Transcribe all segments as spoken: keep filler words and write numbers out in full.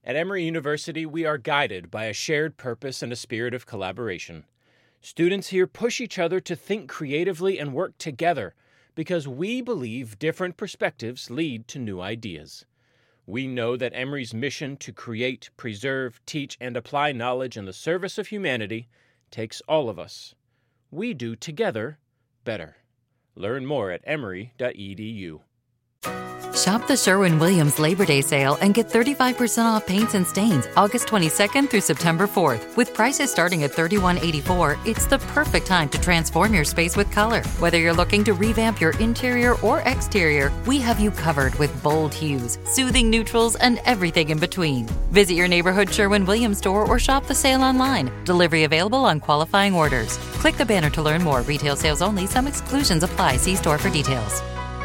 At Emory University, we are guided by a shared purpose and a spirit of collaboration. Students here push each other to think creatively and work together because we believe different perspectives lead to new ideas. We know that Emory's mission to create, preserve, teach, and apply knowledge in the service of humanity takes all of us. We do together better. Learn more at emory dot e d u. Shop the Sherwin-Williams Labor Day sale and get thirty-five percent off paints and stains August twenty-second through September fourth. With prices starting at thirty-one eighty-four, it's the perfect time to transform your space with color. Whether you're looking to revamp your interior or exterior, we have you covered with bold hues, soothing neutrals, and everything in between. Visit your neighborhood Sherwin-Williams store or shop the sale online. Delivery available on qualifying orders. Click the banner to learn more. Retail sales only. Some exclusions apply. See store for details.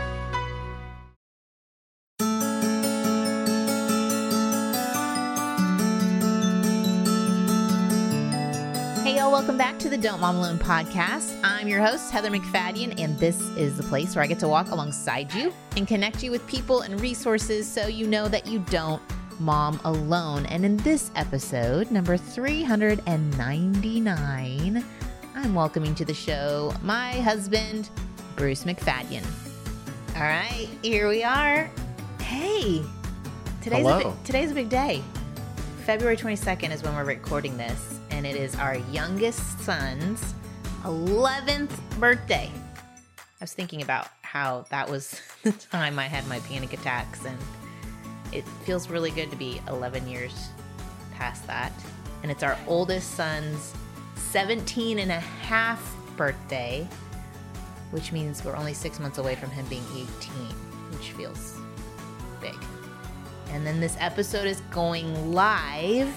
Welcome back to the Don't Mom Alone podcast. I'm your host, Heather McFadden, and this is the place where I get to walk alongside you and connect you with people and resources so you know that you don't mom alone. And in this episode, number three hundred ninety-nine, I'm welcoming to the show my husband, Bruce McFadden. All right, here we are. Hey, today's a big, today's a big day. February twenty-second is when we're recording this. And it is our youngest son's eleventh birthday. I was thinking about how that was the time I had my panic attacks, and it feels really good to be eleven years past that. And it's our oldest son's seventeen and a half birthday, which means we're only six months away from him being eighteen, which feels big. And then this episode is going live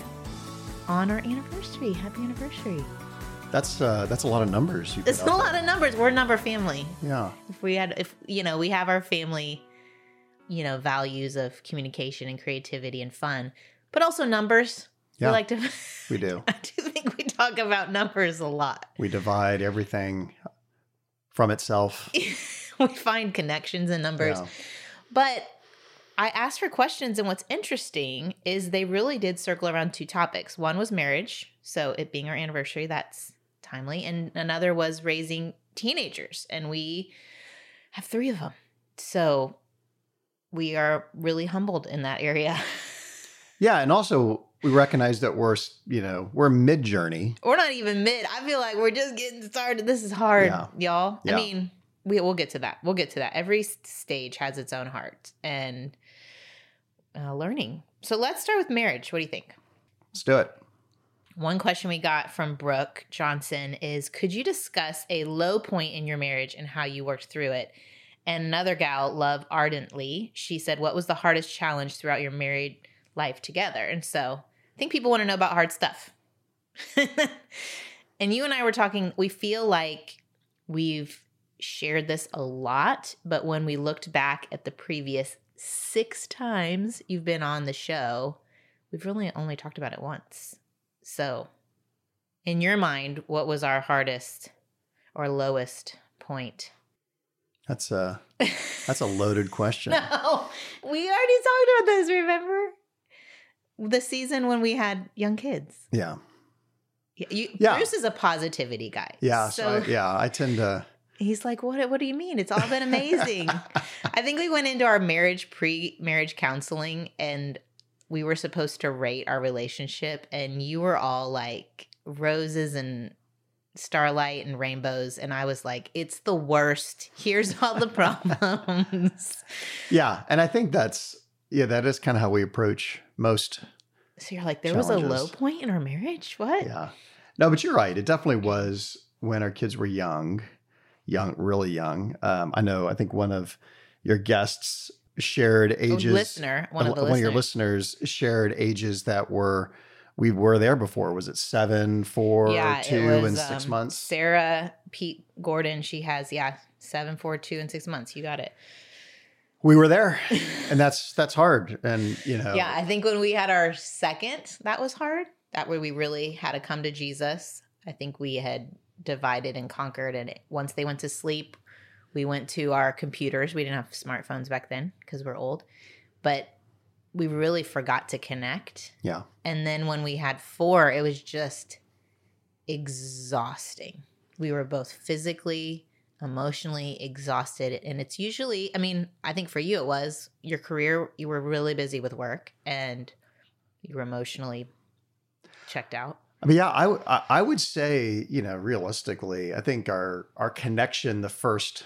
on our anniversary. Happy anniversary. That's uh, that's a lot of numbers. You it's a lot there. of numbers. We're a number family. Yeah. If we had, if you know, we have our family, you know, values of communication and creativity and fun, but also numbers. Yeah. We like to. We do. I do think we talk about numbers a lot. We divide everything from itself. We find connections in numbers, Yeah. but I asked for questions, and what's interesting is they really did circle around two topics. One was marriage, so it being our anniversary, that's timely. And another was raising teenagers, and we have three of them. So we are really humbled in that area. Yeah, and also we recognize that we're, you know, we're mid-journey. We're not even mid. I feel like we're just getting started. This is hard, Yeah. y'all. Yeah. I mean, we, we'll get to that. We'll get to that. Every stage has its own heart and uh, learning. So let's start with marriage. What do you think? Let's do it. One question we got from Brooke Johnson is, could you discuss a low point in your marriage and how you worked through it? And another gal, Love Ardently, she said, what was the hardest challenge throughout your married life together? And so I think people want to know about hard stuff. And you and I were talking, we feel like we've shared this a lot, but when we looked back at the previous six times you've been on the show, we've really only talked about it once. So in your mind, what was our hardest or lowest point? That's a, that's a loaded question. No, we already talked about this, remember? The season when we had young kids. Yeah. You, Yeah. Bruce is a positivity guy. Yeah. So, I, yeah, I tend to. He's like, what, what do you mean? It's all been amazing. I think we went into our marriage, pre-marriage counseling, and we were supposed to rate our relationship. And you were all like roses and starlight and rainbows. And I was like, it's the worst. Here's all the problems. Yeah. And I think that's, yeah, that is kind of how we approach most. So you're like, there challenges. was a low point in our marriage? What? Yeah. No, but you're right. It definitely was when our kids were young. Young, really young. Um, I know, I think one of your guests shared ages. A listener, one of the one listeners. of your listeners shared ages that were, we were there before. Was it seven, four, yeah, two, it was, and six um, months? Sarah Pete Gordon, she has, yeah, seven, four, two, and six months. You got it. We were there, and that's that's hard. And, you know. Yeah, I think when we had our second, that was hard. That way we really had to come to Jesus. I think we had divided and conquered, and once they went to sleep, we went to our computers. We didn't have smartphones back then because we're old, but we really forgot to connect. Yeah. And then when we had four, it was just exhausting. We were both physically, emotionally exhausted. And it's usually, I mean, I think for you it was your career, you were really busy with work and you were emotionally checked out. I mean, yeah, I, w- I I would say, you know, realistically, I think our our connection the first,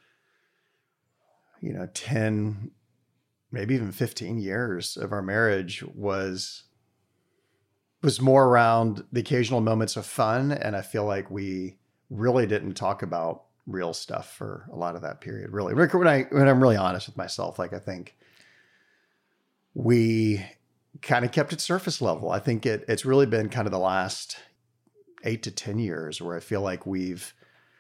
you know, ten, maybe even fifteen years of our marriage was was more around the occasional moments of fun. And I feel like we really didn't talk about real stuff for a lot of that period. Really, when I when I'm really honest with myself, like I think we kind of kept it surface level. I think it it's really been kind of the last eight to ten years where I feel like we've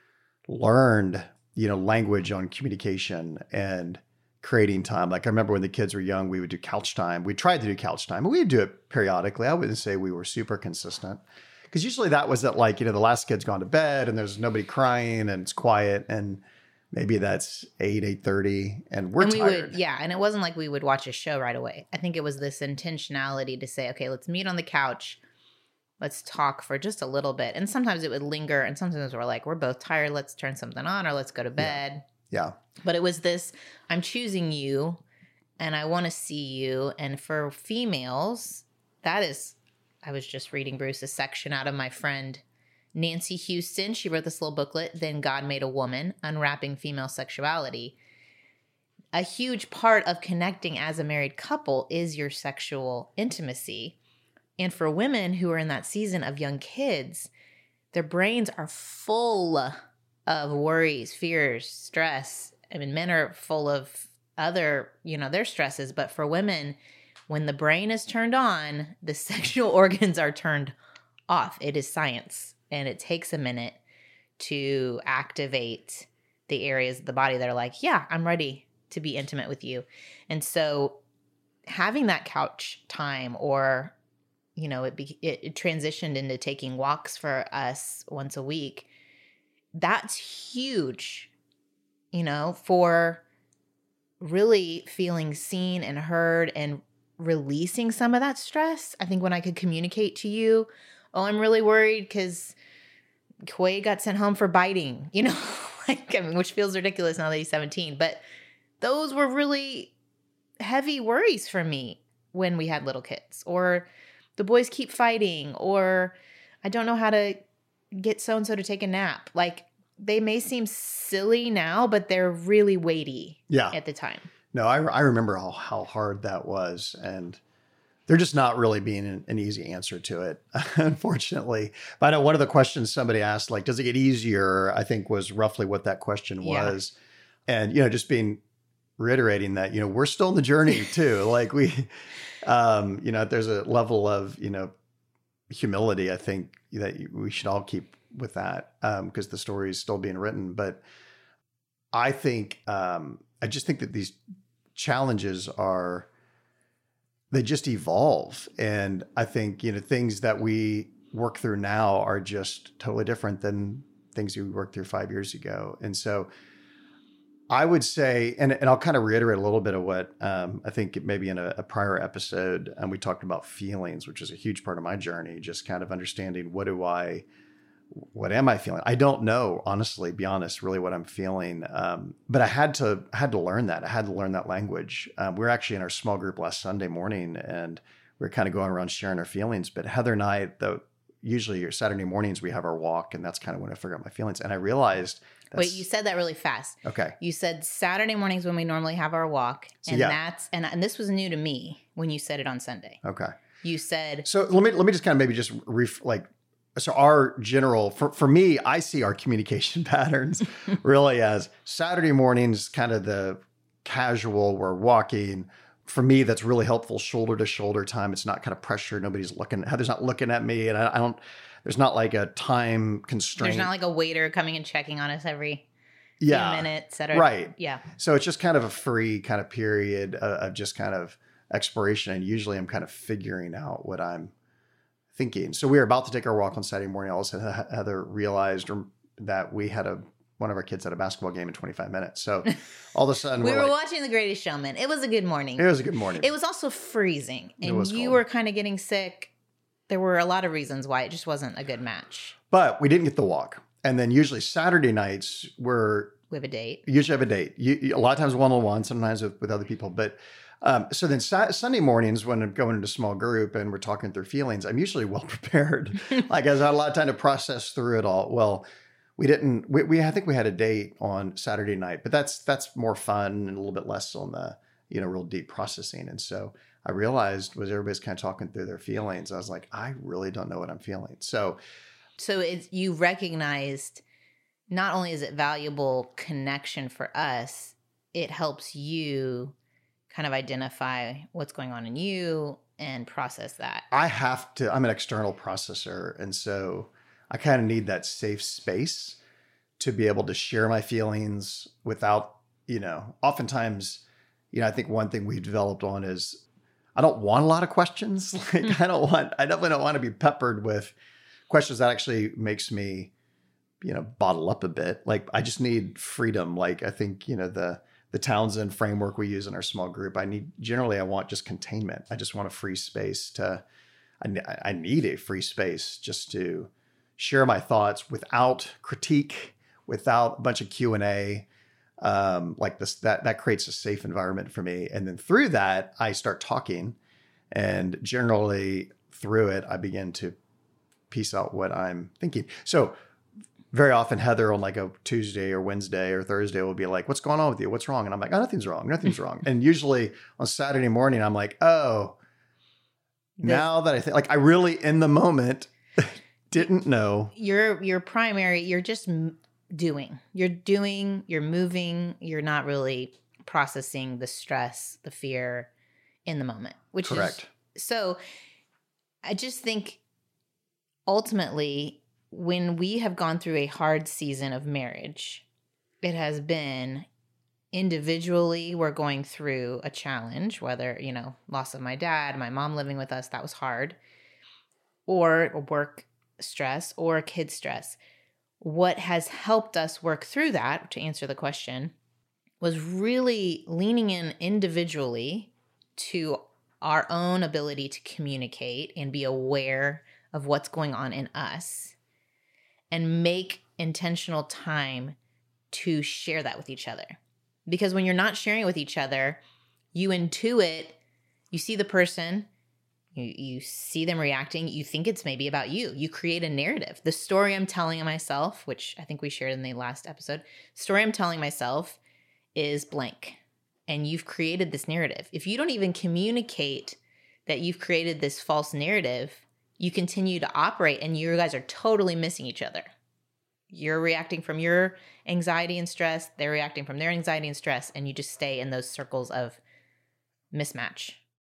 learned, you know, language on communication and creating time. Like I remember when the kids were young, we would do couch time. We tried to do couch time, and we'd do it periodically. I wouldn't say we were super consistent because usually that was at like, you know, the last kid's gone to bed and there's nobody crying and it's quiet, and maybe that's eight, eight thirty, and we're and we tired. Would, yeah, and it wasn't like we would watch a show right away. I think it was this intentionality to say, okay, let's meet on the couch. Let's talk for just a little bit. And sometimes it would linger, and sometimes we're like, we're both tired. Let's turn something on or let's go to bed. Yeah. yeah. But it was this, I'm choosing you and I want to see you. And for females, that is, I was just reading Bruce, a section out of my friend Nancy Houston. She wrote this little booklet, Then God Made a Woman, Unwrapping Female Sexuality. A huge part of connecting as a married couple is your sexual intimacy. And for women who are in that season of young kids, their brains are full of worries, fears, stress. I mean, men are full of other, you know, their stresses. But for women, when the brain is turned on, the sexual organs are turned off. It is science. And it takes a minute to activate the areas of the body that are like, yeah, I'm ready to be intimate with you. And so having that couch time, or, you know, it, be, it, it transitioned into taking walks for us once a week. That's huge, you know, for really feeling seen and heard and releasing some of that stress. I think when I could communicate to you, oh, I'm really worried because Quay got sent home for biting, you know, like, I mean, which feels ridiculous now that he's seventeen. But those were really heavy worries for me when we had little kids. Or the boys keep fighting, or I don't know how to get so-and-so to take a nap. Like, they may seem silly now, but they're really weighty yeah. at the time. No, I, I remember how, how hard that was. And they're just not really being an, an easy answer to it, unfortunately. But I know one of the questions somebody asked, like, does it get easier? I think was roughly what that question was. Yeah. And, you know, just being reiterating that, you know, we're still in the journey too. Like we, um, you know, there's a level of, you know, humility, I think, that we should all keep with that, um, because the story is still being written. But I think, um, I just think that these challenges are, they just evolve. And I think, you know, things that we work through now are just totally different than things we worked through five years ago. And so I would say, and, and I'll kind of reiterate a little bit of what um, I think maybe in a, a prior episode, um, we talked about feelings, which is a huge part of my journey, just kind of understanding what do I, what am I feeling? I don't know, honestly, be honest, really what I'm feeling. Um, but I had to, I had to learn that. I had to learn that language. Um, we were actually in our small group last Sunday morning, and we were kind of going around sharing our feelings. But Heather and I, though, usually Saturday mornings, we have our walk, and that's kind of when I figure out my feelings. And I realized that's, wait, you said that really fast. Okay. You said Saturday mornings when we normally have our walk. So, and yeah. that's, and, and this was new to me when you said it on Sunday. Okay. You said, so let me, let me just kind of maybe just ref, like, so our general, for, for me, I see our communication patterns really as Saturday mornings, kind of the casual, we're walking. For me, that's really helpful, shoulder to shoulder time. It's not kind of pressure. Nobody's looking, Heather's not looking at me, and I, I don't, there's not like a time constraint. There's not like a waiter coming and checking on us every yeah. few minutes. Et cetera. Right. Yeah. So it's just kind of a free kind of period of, of just kind of exploration. And usually I'm kind of figuring out what I'm thinking. So we were about to take our walk on Saturday morning. All of a sudden, Heather realized that we had a one of our kids had a basketball game in twenty-five minutes. So all of a sudden we we're were like, watching The Greatest Showman. It was a good morning. It was a good morning. It was also freezing, and It was you cold. were kind of getting sick. There were a lot of reasons why it just wasn't a good match. But we didn't get the walk. And then usually Saturday nights we're We have a date. usually have a date. You, you- a lot of times one-on-one, sometimes with, with other people. But um, so then sa- Sunday mornings when I'm going into small group and we're talking through feelings, I'm usually well prepared. Like I had a lot of time to process through it all. Well, we didn't, we, we I think we had a date on Saturday night, but that's, that's more fun and a little bit less on the, you know, real deep processing. And so I realized was everybody's kind of talking through their feelings. I was like, I really don't know what I'm feeling. So So it's you recognized not only is it valuable connection for us, it helps you kind of identify what's going on in you and process that. I have to, I'm an external processor. And so I kind of need that safe space to be able to share my feelings without, you know, oftentimes, you know, I think one thing we've developed on is I don't want a lot of questions. Like I don't want, I definitely don't want to be peppered with questions that actually makes me, you know, bottle up a bit. Like I just need freedom. Like I think, you know, the, the Townsend framework we use in our small group, I need, generally I want just containment. I just want a free space to, I, I need a free space just to share my thoughts without critique, without a bunch of Q and A. Um, like this, that, that creates a safe environment for me. And then through that, I start talking, and generally through it, I begin to piece out what I'm thinking. So very often Heather on like a Tuesday or Wednesday or Thursday will be like, what's going on with you? What's wrong? And I'm like, oh, nothing's wrong. Nothing's wrong. And usually on Saturday morning, I'm like, oh, now that I think, like I really in the moment didn't know. Your your primary, you're just m- doing. You're doing, you're moving, you're not really processing the stress, the fear in the moment, which Correct. is so I just think ultimately when we have gone through a hard season of marriage, it has been individually we're going through a challenge, whether, you know, loss of my dad, my mom living with us, that was hard, or work stress or kid stress. What has helped us work through that, to answer the question, was really leaning in individually to our own ability to communicate and be aware of what's going on in us and make intentional time to share that with each other. Because when you're not sharing it with each other, you intuit, you see the person, you, you see them reacting, you think it's maybe about you. You create a narrative. The story I'm telling myself, which I think we shared in the last episode, story I'm telling myself is blank. And you've created this narrative. If you don't even communicate that you've created this false narrative, you continue to operate and you guys are totally missing each other. You're reacting from your anxiety and stress. They're reacting from their anxiety and stress. And you just stay in those circles of mismatch.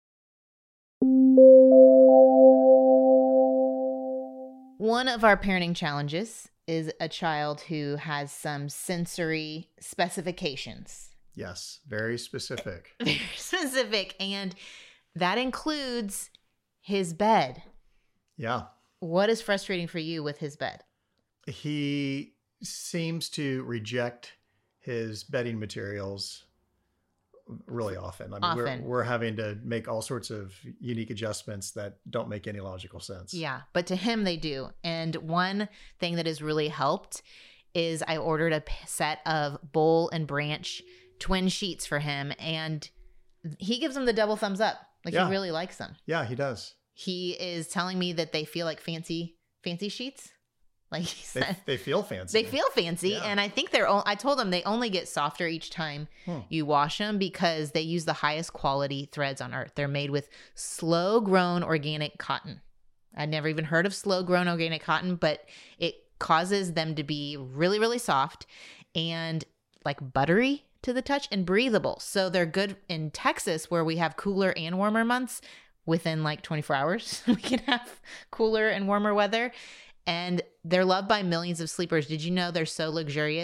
One of our parenting challenges is a child who has some sensory specifications. Yes. Very specific. Very specific. And that includes his bed. Yeah. What is frustrating for you with his bed? He seems to reject his bedding materials really often. I mean, Often. We're, we're having to make all sorts of unique adjustments that don't make any logical sense. Yeah, but to him they do. And one thing that has really helped is I ordered a p- set of Boll and Branch twin sheets for him, and he gives them the double thumbs up. Like Yeah. he really likes them. Yeah, he does. He is telling me that they feel like fancy, fancy sheets. Like he They, said, they feel fancy. they feel fancy, Yeah. and I think they're. O- I told them they only get softer each time Hmm. you wash them because they use the highest quality threads on earth. They're made with slow-grown organic cotton. I'd never even heard of slow-grown organic cotton, but it causes them to be really, really soft and like buttery to the touch and breathable. So they're good in Texas, where we have cooler and warmer months. Within like twenty-four hours, we can have cooler and warmer weather. And they're loved by millions of sleepers. Did you know they're so luxurious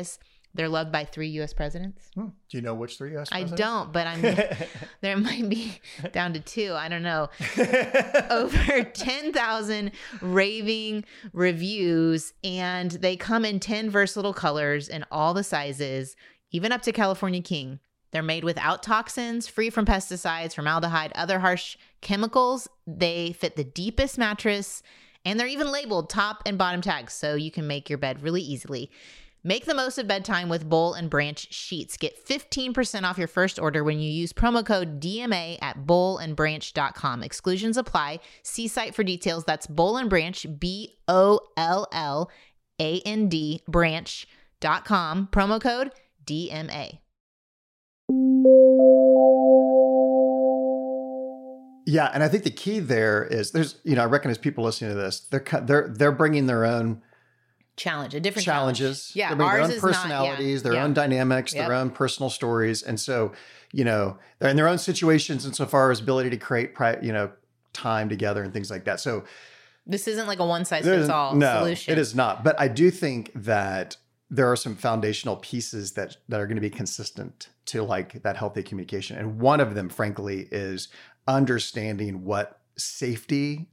They're loved by three U S presidents. Hmm. Do you know which three U S I presidents? don't, but I'm there might be down to two. I don't know. Over ten thousand raving reviews, and they come in ten versatile colors in all the sizes, even up to California King. They're made without toxins, free from pesticides, formaldehyde, other harsh chemicals. They fit the deepest mattress, and they're even labeled top and bottom tags, so you can make your bed really easily. Make the most of bedtime with Boll and Branch sheets. Get fifteen percent off your first order when you use promo code D M A at boll and branch dot com. Exclusions apply. See site for details. That's Boll and Branch, B O L L A N D, branch dot com. Promo code D M A. Yeah, and I think the key there is there's, you know, I recognize people listening to this, they're they're they're bringing their own Challenge, a different challenges. Challenge. Yeah, they're bringing ours their own is not- personalities, yeah, their yeah. own dynamics, Yep. their own personal stories, and so you know they're in their own situations insofar as ability to create, pri- you know, time together and things like that. So This isn't like a one size there's- fits all no, solution. it is not. But I do think that there are some foundational pieces that that are going to be consistent to like that healthy communication, and one of them, frankly, is understanding what safety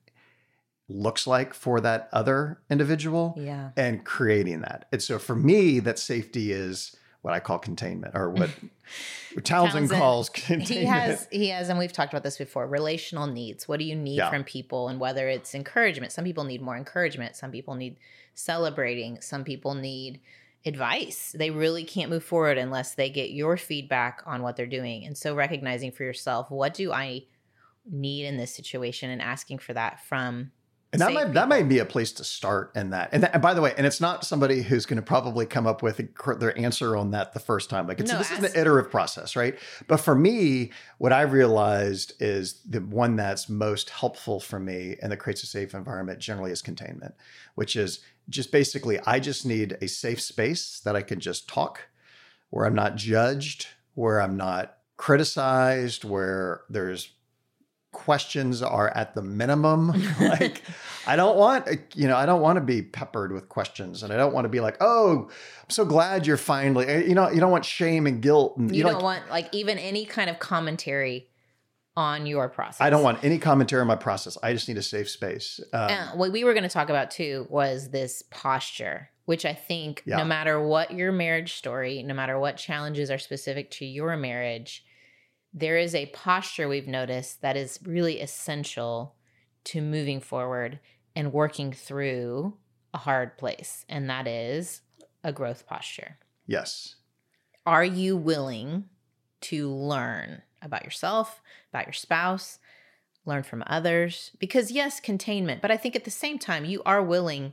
looks like for that other individual Yeah. and creating that. And so for me, that safety is what I call containment, or what Townsend, Townsend, calls containment. He has, he has, and we've talked about this before, relational needs. What do you need Yeah. from people? And whether it's encouragement, some people need more encouragement. Some people need celebrating. Some people need advice. They really can't move forward unless they get your feedback on what they're doing. And so recognizing for yourself, what do I need in this situation, and asking for that from And that safe might people. that might be a place to start in that. And, that, and by the way, and it's not somebody who's going to probably come up with a, their answer on that the first time. Like it's, No, this is ask- an iterative process, right? But for me, what I've realized is the one that's most helpful for me and that creates a safe environment generally is containment, which is just basically I just need a safe space that I can just talk, where I'm not judged, where I'm not criticized, where there's questions are at the minimum. Like I don't want, you know, I don't want to be peppered with questions, and I don't want to be like, oh, I'm so glad you're finally, you know, you don't want shame and guilt. And You, know, don't like, want like even any kind of commentary on your process. I don't want any commentary on my process. I just need a safe space. Um, Uh, what we were going to talk about too was this posture, which I think Yeah. no matter what your marriage story, no matter what challenges are specific to your marriage, there is a posture we've noticed that is really essential to moving forward and working through a hard place. And that is a growth posture. yes. Are you willing to learn about yourself, about your spouse, learn from others? Because yes, containment, but I think at the same time, you are willing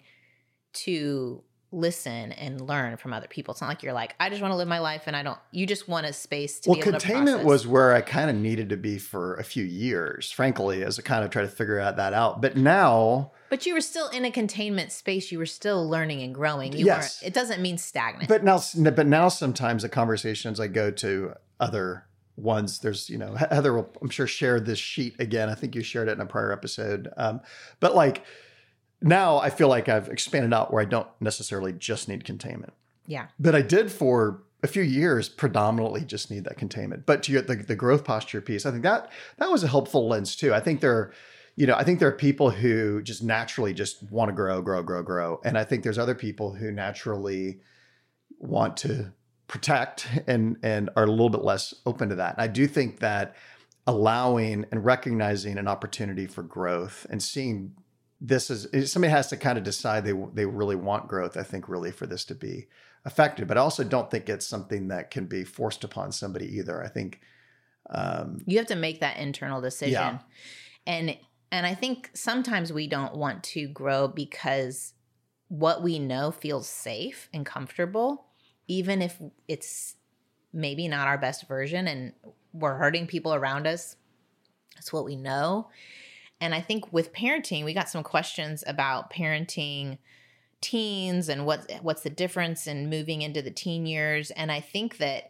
to listen and learn from other people. It's not like you're like, I just want to live my life and I don't, you just want a space to Well, be able containment to process. was where I kind of needed to be for a few years, frankly, as I kind of try to figure out that out. But now, But you were still in a containment space. You were still learning and growing. You Yes. weren't, it doesn't mean stagnant. but now, but now sometimes the conversations I go to other ones, there's, you know, Heather will, I'm sure, share this sheet again. I think you shared it in a prior episode. Um, but like now I feel like I've expanded out where I don't necessarily just need containment. yeah. But I did for a few years predominantly just need that containment. But to your, the, the growth posture piece, I think that that was a helpful lens too. I think there, you know, I think there are people who just naturally just want to grow, grow, grow, grow. And I think there's other people who naturally want to protect and and are a little bit less open to that. And I do think that allowing and recognizing an opportunity for growth and seeing this is somebody has to kind of decide they they really want growth, I think, really for this to be effective. But I also don't think it's something that can be forced upon somebody either. I think um, You have to make that internal decision. Yeah. And and I think sometimes we don't want to grow because what we know feels safe and comfortable, even if it's maybe not our best version and we're hurting people around us. That's what we know. And I think with parenting, we got some questions about parenting teens and what what's the difference in moving into the teen years. And I think that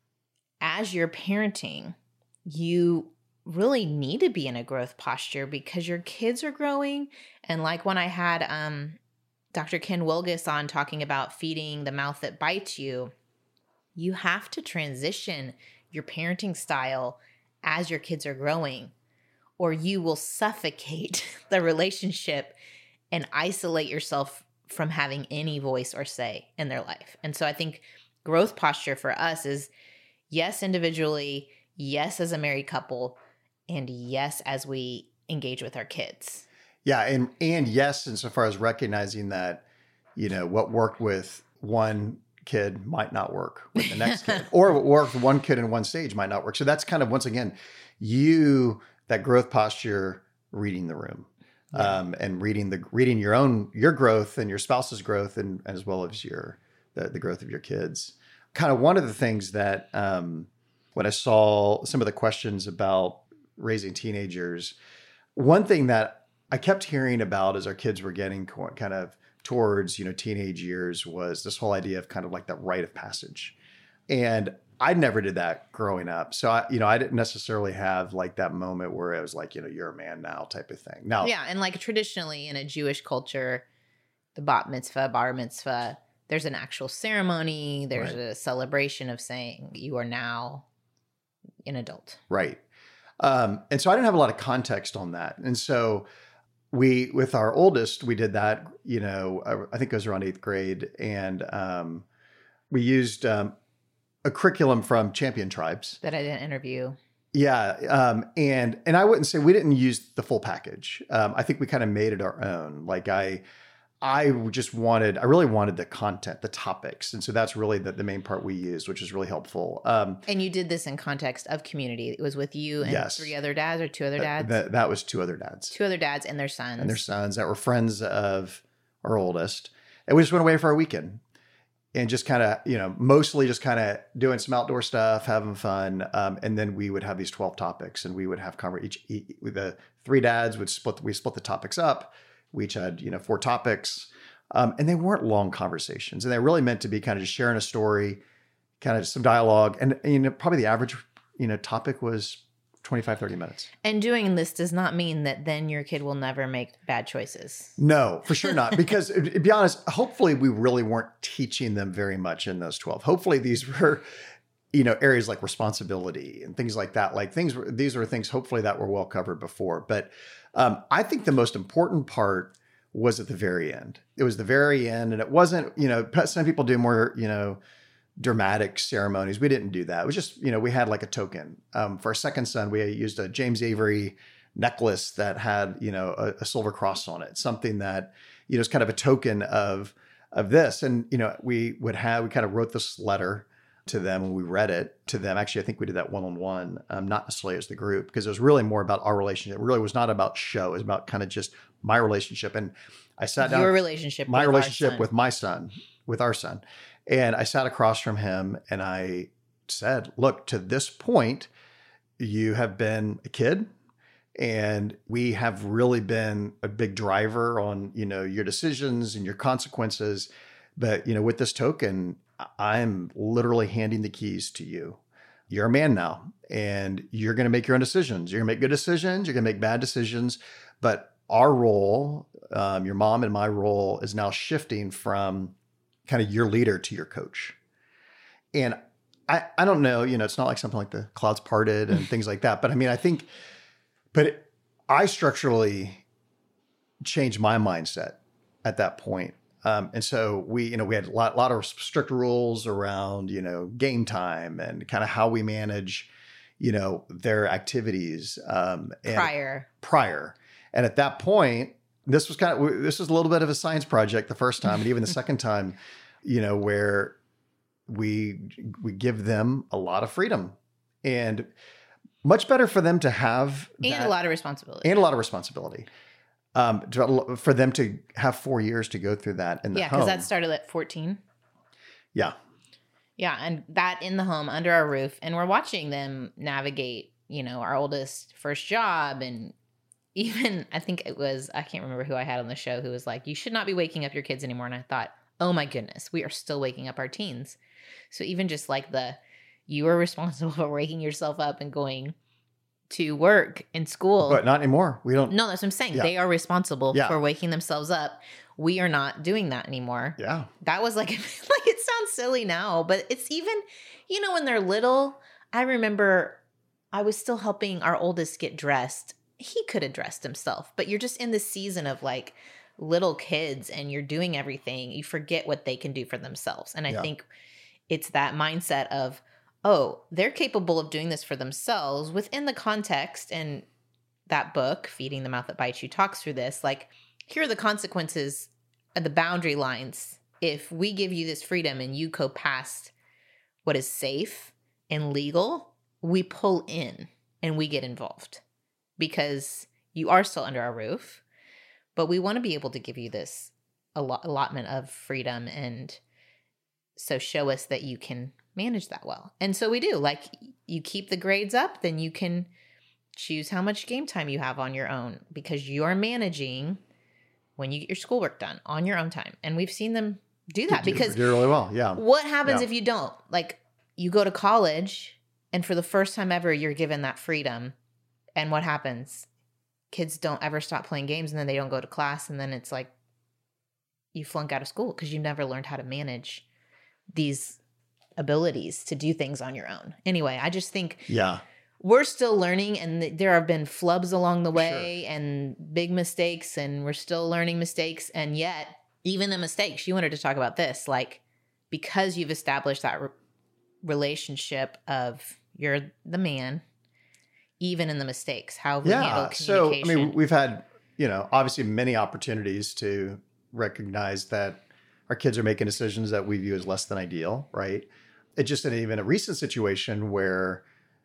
as you're parenting, you really need to be in a growth posture because your kids are growing. And like when I had um, Doctor Ken Wilgus on talking about feeding the mouth that bites you, You have to transition your parenting style as your kids are growing, or you will suffocate the relationship and isolate yourself from having any voice or say in their life. And so I think growth posture for us is yes, individually, yes, as a married couple, and yes, as we engage with our kids. Yeah. And, and yes, insofar as recognizing that, you know, what worked with one kid might not work with the next kid, or what worked with one kid in one stage might not work. So that's kind of, once again, you, that growth posture, reading the room. Yeah. Um, and reading the reading your own your growth and your spouse's growth, and as well as your the, the growth of your kids. Kind of one of the things that um, when I saw some of the questions about raising teenagers, one thing that I kept hearing about as our kids were getting kind of towards, you know, teenage years was this whole idea of kind of like that rite of passage. And I never did that growing up. So, I, you know, I didn't necessarily have like that moment where it was like, you know, you're a man now type of thing. Now, yeah. And like traditionally in a Jewish culture, the bat mitzvah, bar mitzvah, there's an actual ceremony. There's right. a celebration of saying you are now an adult. Right. Um, and so I didn't have a lot of context on that. And so we, with our oldest, we did that, you know, I think it was around eighth grade. And um, we used um, a curriculum from Champion Tribes. That I didn't interview. Yeah. Um, and and I wouldn't say we didn't use the full package. Um, I think we kind of made it our own. Like I I just wanted, I really wanted the content, the topics. And so that's really the, the main part we used, which is really helpful. Um, and you did this in context of community. It was with you and yes. three other dads or two other dads? That, that, that was two other dads. Two other dads and their sons. And their sons that were friends of our oldest. And we just went away for our weekend and just kind of, you know, mostly just kind of doing some outdoor stuff, having fun. Um, and then we would have these twelve topics and we would have conver- each, each the three dads would split, we split the topics up. We each had, you know, four topics, um, and they weren't long conversations, and they really meant to be kind of just sharing a story, kind of some dialogue, and, and you know, probably the average, you know, topic was twenty-five, thirty minutes. And doing this does not mean that then your kid will never make bad choices. No, for sure not. Because to be honest, hopefully we really weren't teaching them very much in those twelve. Hopefully these were, you know, areas like responsibility and things like that. Like things, these were things hopefully that were well covered before. But um, I think the most important part was at the very end. It was the very end. And it wasn't, you know, some people do more, you know, dramatic ceremonies. We didn't do that. It was just, you know, we had like a token. Um, for our second son, we used a James Avery necklace that had, you know, a, a silver cross on it, something that, you know, is kind of a token of, of this. And, you know, we would have, we kind of wrote this letter to them when we read it to them. Actually, I think we did that one-on-one, um, not necessarily as the group, because it was really more about our relationship. It really was not about show. It was about kind of just my relationship. And I sat down. Your relationship. My with relationship our with my son, with our son. And I sat across from him and I said, look, to this point, you have been a kid and we have really been a big driver on, you know, your decisions and your consequences. But, you know, with this token, I'm literally handing the keys to you. You're a man now and you're going to make your own decisions. You're going to make good decisions. You're going to make bad decisions. But our role, um, your mom and my role is now shifting from kind of your leader to your coach. And I, I don't know, you know, it's not like something like the clouds parted and things like that. But I mean, I think, but it, I structurally changed my mindset at that point. Um, and so we, you know, we had a lot, lot of strict rules around, you know, game time and kind of how we manage, you know, their activities. Um, and prior. Prior. And at that point, this was kind of, this was a little bit of a science project the first time. And even the second time, you know, where we, we give them a lot of freedom and much better for them to have. And that, a lot of responsibility. And a lot of responsibility. Um, to, for them to have four years to go through that in the yeah, home. Yeah, because that started at fourteen. Yeah. Yeah, and that in the home, under our roof. And we're watching them navigate, you know, our oldest first job. And even, I think it was, I can't remember who I had on the show who was like, you should not be waking up your kids anymore. And I thought, oh my goodness, we are still waking up our teens. So even just like the, you are responsible for waking yourself up and going to work in school. But not anymore. We don't. No, that's what I'm saying. Yeah. They are responsible Yeah. for waking themselves up. we are not doing that anymore. Yeah. That was like, like it sounds silly now, but it's even, you know, when they're little, I remember I was still helping our oldest get dressed. He could have dressed himself, but you're just in this season of like little kids and you're doing everything. You forget what they can do for themselves. And I Yeah. think it's that mindset of, oh, they're capable of doing this for themselves within the context. And that book, Feeding the Mouth That Bites You, talks through this. Like, here are the consequences of the boundary lines. If we give you this freedom and you go past what is safe and legal, we pull in and we get involved because you are still under our roof. But we want to be able to give you this allot- allotment of freedom. And so show us that you can manage that well. And so we do. Like, you keep the grades up, then you can choose how much game time you have on your own because you're managing when you get your schoolwork done on your own time. And we've seen them do that You do- because you do really well. Yeah. what happens Yeah. if you don't? Like, you go to college and for the first time ever, you're given that freedom. And what happens? Kids don't ever stop playing games and then they don't go to class. And then it's like you flunk out of school because you never learned how to manage these abilities to do things on your own. Anyway, I just think Yeah. we're still learning and th- there have been flubs along the way and big mistakes and we're still learning mistakes. And yet, even the mistakes, you wanted to talk about this, like, because you've established that re- relationship of you're the man, even in the mistakes, how we handle Yeah. So, I communication. mean, we've had, you know, obviously many opportunities to recognize that our kids are making decisions that we view as less than ideal, right? It just in even a recent situation where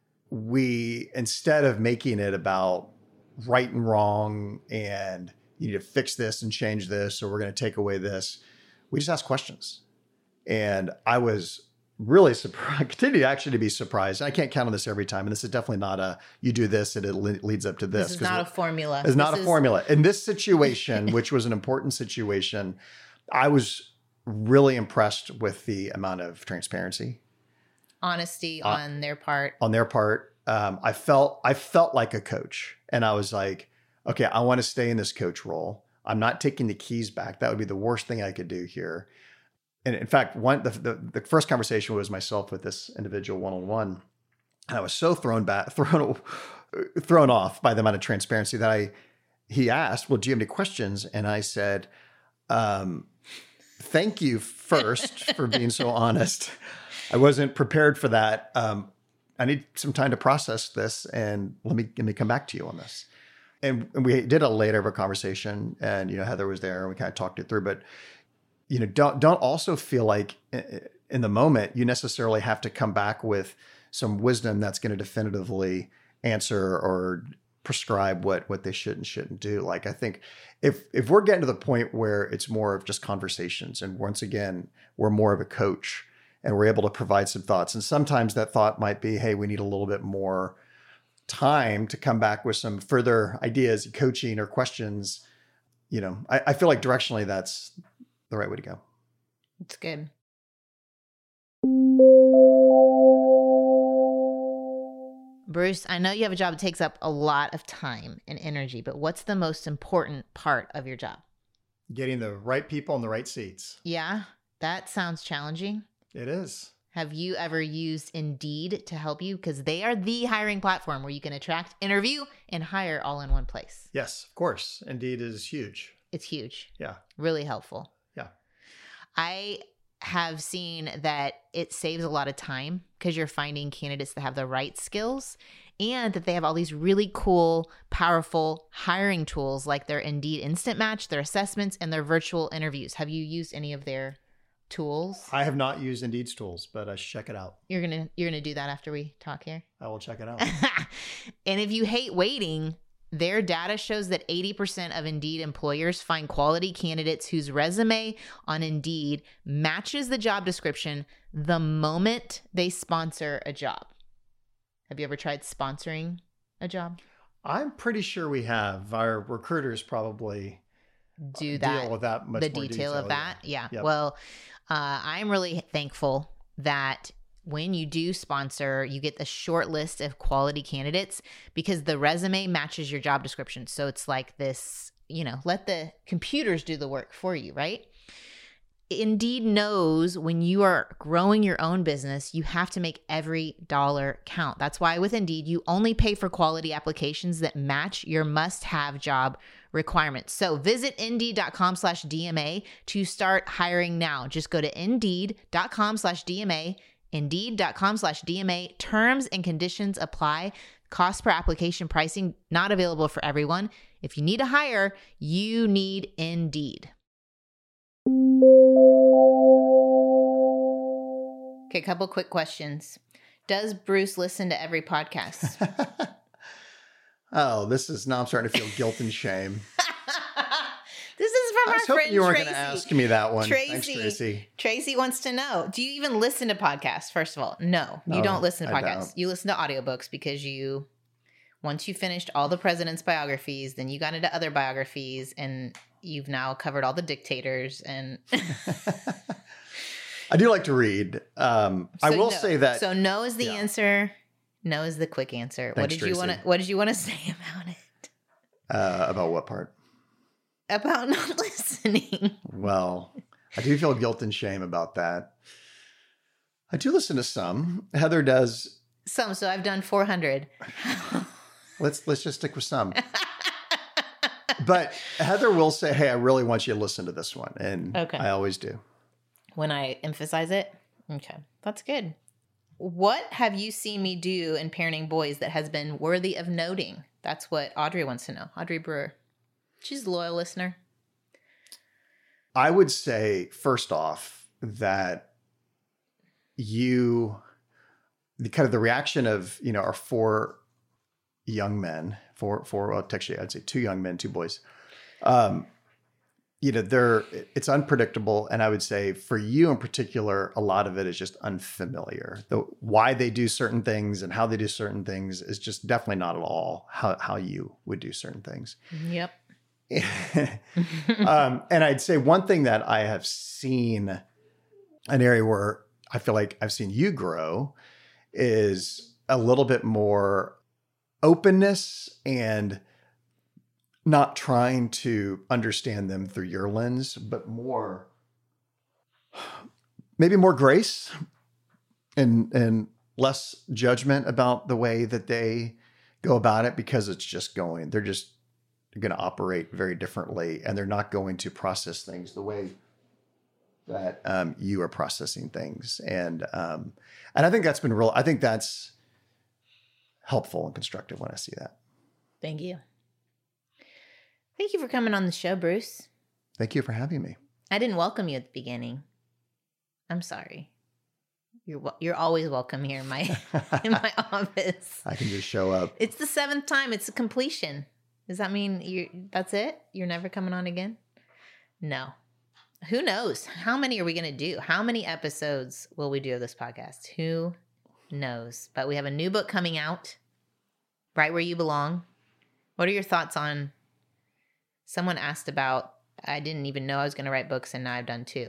we, instead of making it about right and wrong and you need to fix this and change this, or we're going to take away this, we just ask questions. And I was really surprised, continue actually to be surprised. I can't count on this every time. And this is definitely not a, you do this and it le- leads up to this. this is 'cause not a formula. It's not This a is- formula. In this situation, which was an important situation, I was really impressed with the amount of transparency Honesty Uh, on their part. on their part. Um, I felt I felt like a coach, and I was like, okay, I want to stay in this coach role. I'm not taking the keys back. That would be the worst thing I could do here. And in fact, one the the, the first conversation was myself with this individual one on one, and I was so thrown back, thrown thrown off by the amount of transparency that I. He asked, "Well, do you have any questions?" And I said, um, "Thank you first for being so honest. I wasn't prepared for that. Um, I need some time to process this, and let me let me come back to you on this." And, and we did a later of a conversation, and you know Heather was there, and we kind of talked it through. But you know, don't don't also feel like in the moment you necessarily have to come back with some wisdom that's going to definitively answer or prescribe what what they should and shouldn't do. Like, I think if if we're getting to the point where it's more of just conversations, and once again we're more of a coach, and we're able to provide some thoughts, and sometimes that thought might be, hey, we need a little bit more time to come back with some further ideas, coaching or questions. You know, I, I feel like directionally that's the right way to go. It's good. Bruce, I know you have a job that takes up a lot of time and energy, but what's the most important part of your job? Getting the right people in the right seats. Yeah, that sounds challenging. It is. Have you ever used Indeed to help you? Because they are the hiring platform where you can attract, interview, and hire all in one place. Yes, of course. Indeed is huge. It's huge. Yeah. Really helpful. Yeah. I have seen that it saves a lot of time because you're finding candidates that have the right skills and that they have all these really cool, powerful hiring tools like their Indeed Instant Match, their assessments, and their virtual interviews. Have you used any of their tools? I have not used Indeed's tools, but I should check it out. You're gonna you're gonna do that after we talk here. I will check it out. And if you hate waiting, their data shows that eighty percent of Indeed employers find quality candidates whose resume on Indeed matches the job description the moment they sponsor a job. Have you ever tried sponsoring a job? I'm pretty sure we have. Our recruiters probably Do that. deal with that much the more detail of that. Yeah. Yep. Well, uh, I'm really thankful that when you do sponsor, you get the short list of quality candidates because the resume matches your job description. So it's like this you know, let the computers do the work for you, right? Indeed knows when you are growing your own business, you have to make every dollar count. That's why with Indeed, you only pay for quality applications that match your must-have job requirements. So visit Indeed.com slash DMA to start hiring now. Just go to Indeed.com slash DMA, Indeed.com slash DMA. Terms and conditions apply. Cost per application pricing not available for everyone. If you need to hire, you need Indeed. Okay, a couple quick questions. Does Bruce listen to every podcast? Oh, this is now I'm starting to feel guilt and shame. This is from I our was friend hoping you weren't Tracy. going to ask me that one. Tracy, Thanks, Tracy. Tracy wants to know, do you even listen to podcasts, first of all? No, No, you don't listen to I podcasts. don't. You listen to audiobooks because you, once you finished all the president's biographies, then you got into other biographies and you've now covered all the dictators and... I do like to read. Um, I So will no. say that So no is the yeah. answer. No is the quick answer. what Thanks, did you want to Tracy. What did you want to say about it? uh, about what part? About not listening. Well, I do feel guilt and shame about that. I do listen to some. Heather does. Some. So I've done four hundred. Let's let's just stick with some. But Heather will say, "Hey, I really want you to listen to this one," and Okay. I always do. When I emphasize it. Okay. That's good. What have you seen me do in parenting boys that has been worthy of noting? That's what Audrey wants to know. Audrey Brewer. She's a loyal listener. I would say, first off, that you, the kind of the reaction of, you know, our four young men, four, four, well, actually, I'd say two young men, two boys. Um, you know, they're, it's unpredictable. And I would say for you in particular, a lot of it is just unfamiliar. The why they do certain things and how they do certain things is just definitely not at all how, how you would do certain things. Yep. um, and I'd say one thing that I have seen, an area where I feel like I've seen you grow, is a little bit more openness and not trying to understand them through your lens, but more, maybe more grace and and less judgment about the way that they go about it, because it's just going, they're just going to operate very differently, and they're not going to process things the way that um, you are processing things. And um, and I think that's been real. I think that's helpful and constructive when I see that. Thank you. Thank you for coming on the show, Bruce. Thank you for having me. I didn't welcome you at the beginning. I'm sorry. You're wel- you're always welcome here in my in my office. I can just show up. It's the seventh time. It's a completion. Does that mean you? That's it? You're never coming on again? No. Who knows? How many are we going to do? How many episodes will we do of this podcast? Who knows? But we have a new book coming out, Right Where You Belong. What are your thoughts on? Someone asked about, I didn't even know I was going to write books, and now I've done two.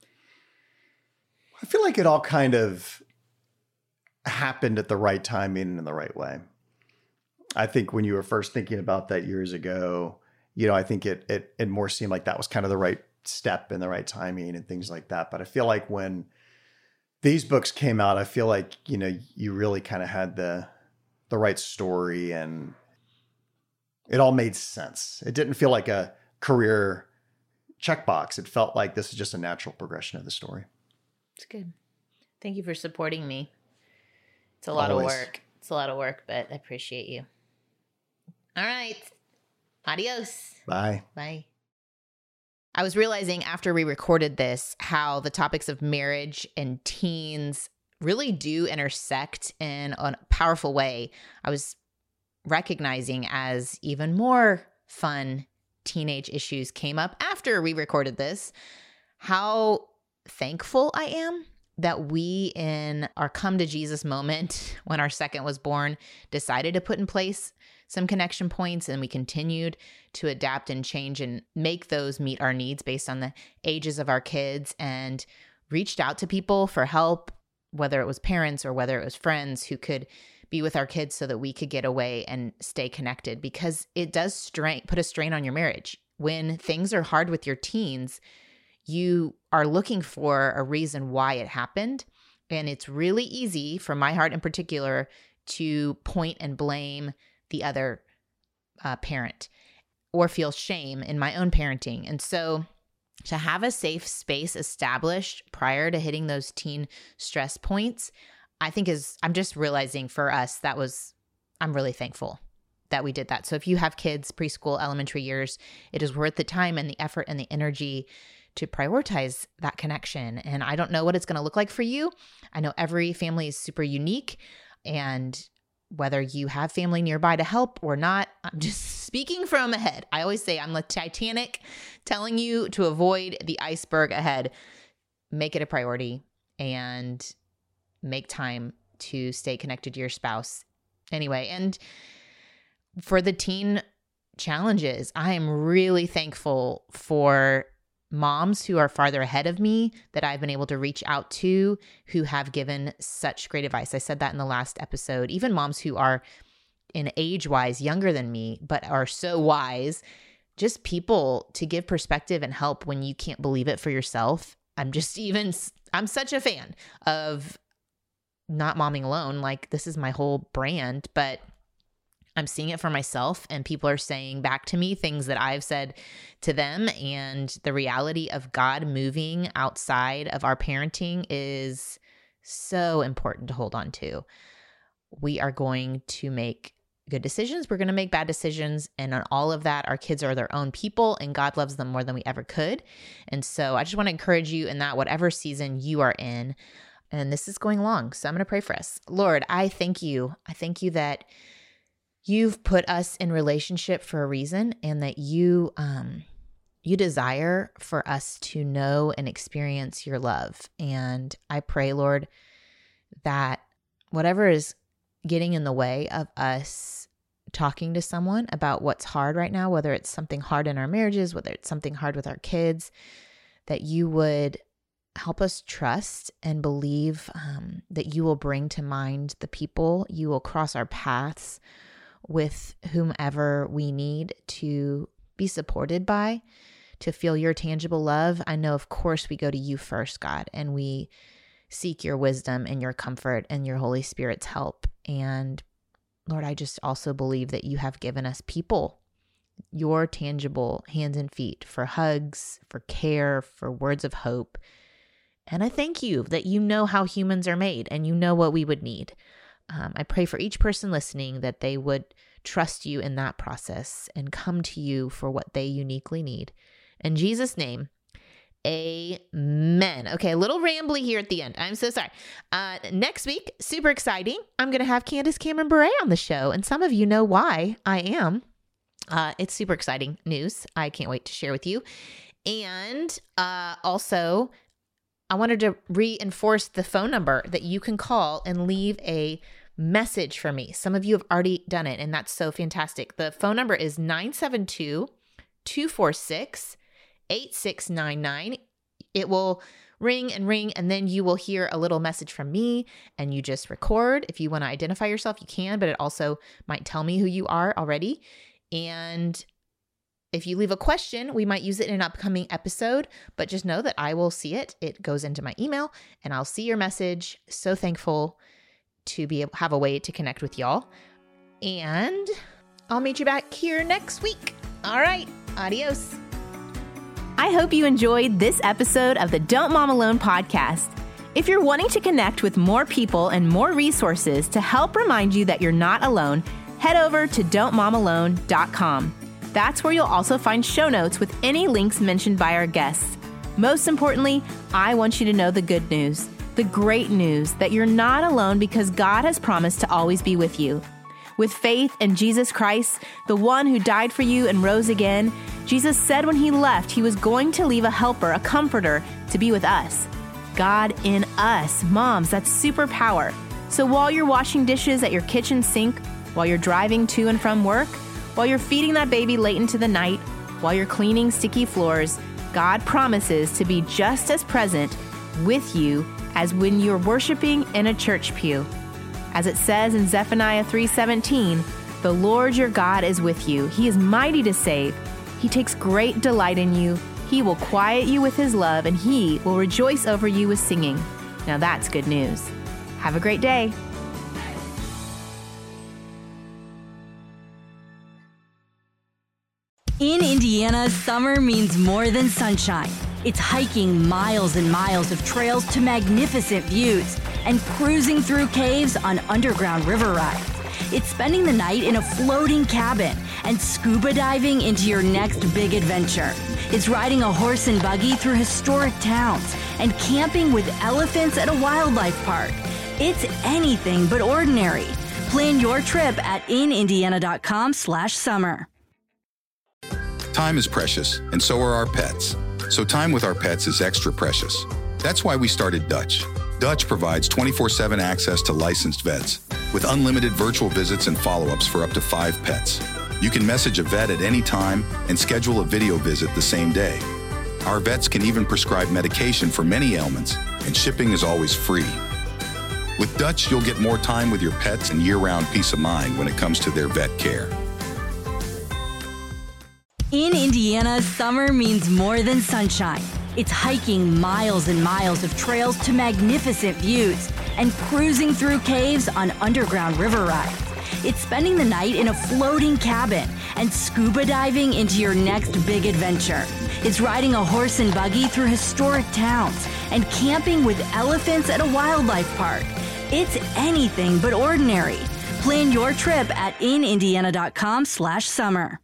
I feel like it all kind of happened at the right timing and in the right way. I think when you were first thinking about that years ago, you know, I think it it it more seemed like that was kind of the right step and the right timing and things like that. But I feel like when these books came out, I feel like, you know, you really kind of had the the right story, and it all made sense. It didn't feel like a career checkbox. It felt like this is just a natural progression of the story. It's good. Thank you for supporting me. It's a lot Always. of work. It's a lot of work, but I appreciate you. All right. Adios. Bye. Bye. I was realizing after we recorded this how the topics of marriage and teens really do intersect in a powerful way. I was recognizing as even more fun teenage issues came up after we recorded this, how thankful I am that we, in our come to Jesus moment when our second was born, decided to put in place some connection points, and we continued to adapt and change and make those meet our needs based on the ages of our kids, and reached out to people for help, whether it was parents or whether it was friends who could be with our kids so that we could get away and stay connected, because it does strain, put a strain on your marriage. when things are hard with your teens, you are looking for a reason why it happened. And it's really easy, for my heart in particular, to point and blame the other uh, parent or feel shame in my own parenting. And so to have a safe space established prior to hitting those teen stress points, I think is, I'm just realizing for us, that was, I'm really thankful that we did that. So if you have kids, preschool, elementary years, it is worth the time and the effort and the energy to prioritize that connection. And I don't know what it's going to look like for you. I know every family is super unique, and whether you have family nearby to help or not, I'm just speaking from ahead. I always say I'm the Titanic telling you to avoid the iceberg ahead. Make it a priority and make time to stay connected to your spouse. Anyway, and for the teen challenges, I am really thankful for moms who are farther ahead of me that I've been able to reach out to, who have given such great advice. I said that in the last episode. Even moms who are in age-wise younger than me, but are so wise, just people to give perspective and help when you can't believe it for yourself. I'm just even, I'm such a fan of not momming alone. Like, this is my whole brand, but I'm seeing it for myself, and people are saying back to me things that I've said to them. And the reality of God moving outside of our parenting is so important to hold on to. We are going to make good decisions. We're going to make bad decisions. And on all of that, our kids are their own people, and God loves them more than we ever could. And so I just want to encourage you in that, whatever season you are in. And this is going long, so I'm going to pray for us. Lord, I thank you. I thank you that you've put us in relationship for a reason, and that you um, you desire for us to know and experience your love. And I pray, Lord, that whatever is getting in the way of us talking to someone about what's hard right now, whether it's something hard in our marriages, whether it's something hard with our kids, that you would help us trust and believe um, that you will bring to mind the people, you will cross our paths with whomever we need to be supported by, to feel your tangible love. I know, of course, we go to you first, God, and we seek your wisdom and your comfort and your Holy Spirit's help. And Lord, I just also believe that you have given us people, your tangible hands and feet, for hugs, for care, for words of hope. And I thank you that you know how humans are made, and you know what we would need. Um, I pray for each person listening that they would trust you in that process and come to you for what they uniquely need. In Jesus' name, amen. Okay, a little rambly here at the end. I'm so sorry. Uh, next week, super exciting. I'm going to have Candace Cameron Bure on the show, and some of you know why I am. Uh, it's super exciting news. I can't wait to share with you. And uh, also, I wanted to reinforce the phone number that you can call and leave a message for me. Some of you have already done it, and that's so fantastic. The phone number is nine seven two, two four six, eight six nine nine. It will ring and ring, and then you will hear a little message from me, and you just record. If you want to identify yourself, you can, but it also might tell me who you are already. And if you leave a question, we might use it in an upcoming episode, but just know that I will see it. It goes into my email, and I'll see your message. So thankful to be able have a way to connect with y'all. And I'll meet you back here next week. All right, adios. I hope you enjoyed this episode of the Don't Mom Alone podcast. If you're wanting to connect with more people and more resources to help remind you that you're not alone, head over to don't mom alone dot com. That's where you'll also find show notes with any links mentioned by our guests. Most importantly, I want you to know the good news, the great news that you're not alone because God has promised to always be with you. With faith in Jesus Christ, the one who died for you and rose again, Jesus said when he left, he was going to leave a helper, a comforter, to be with us. God in us. Moms, that's superpower. So while you're washing dishes at your kitchen sink, while you're driving to and from work, while you're feeding that baby late into the night, while you're cleaning sticky floors, God promises to be just as present with you as when you're worshiping in a church pew. As it says in Zephaniah three seventeen, the Lord your God is with you. He is mighty to save. He takes great delight in you. He will quiet you with his love, and he will rejoice over you with singing. Now that's good news. Have a great day. In Indiana, summer means more than sunshine. It's hiking miles and miles of trails to magnificent views and cruising through caves on underground river rides. It's spending the night in a floating cabin and scuba diving into your next big adventure. It's riding a horse and buggy through historic towns and camping with elephants at a wildlife park. It's anything but ordinary. Plan your trip at inindiana.com slash summer. Time is precious, and so are our pets. So time with our pets is extra precious. That's why we started Dutch. Dutch provides twenty-four seven access to licensed vets with unlimited virtual visits and follow-ups for up to five pets. You can message a vet at any time and schedule a video visit the same day. Our vets can even prescribe medication for many ailments, and shipping is always free. With Dutch, you'll get more time with your pets and year-round peace of mind when it comes to their vet care. In Indiana, summer means more than sunshine. It's hiking miles and miles of trails to magnificent views and cruising through caves on underground river rides. It's spending the night in a floating cabin and scuba diving into your next big adventure. It's riding a horse and buggy through historic towns and camping with elephants at a wildlife park. It's anything but ordinary. Plan your trip at inindiana.com slash summer.